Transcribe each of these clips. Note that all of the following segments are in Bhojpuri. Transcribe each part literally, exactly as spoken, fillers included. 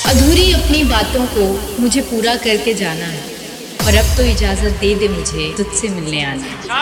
अधूरी अपनी बातों को मुझे पूरा करके जाना है, और अब तो इजाजत दे दे मुझे तुझसे मिलने आना।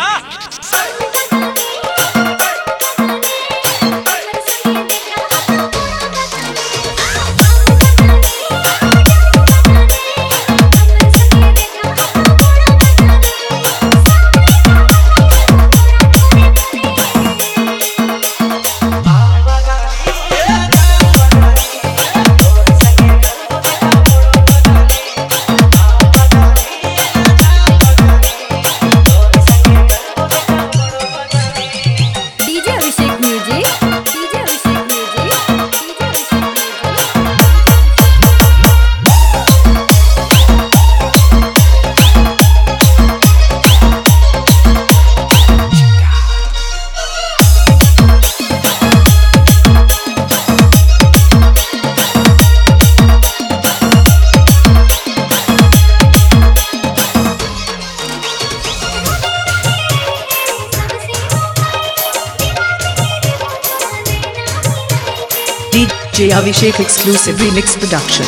D J Abhishek exclusive remix production.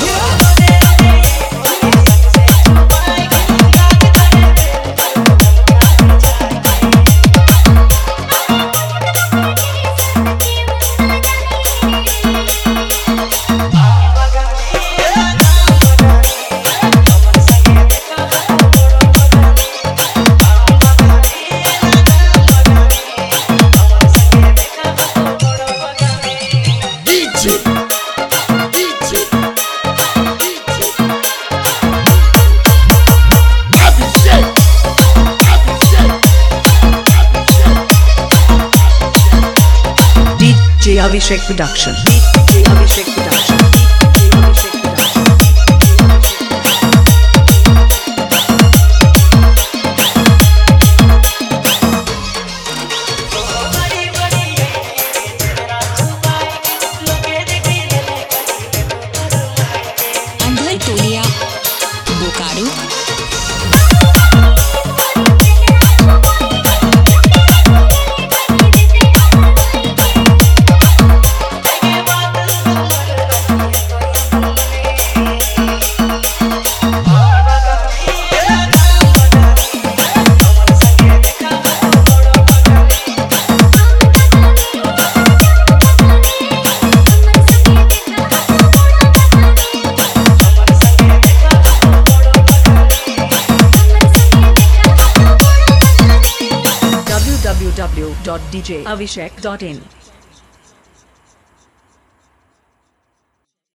D J Abhishek production. D J Abhishek production. D J Abhishek production. अंधर टोलिया Bokaro. w w w dot d j abhishek dot in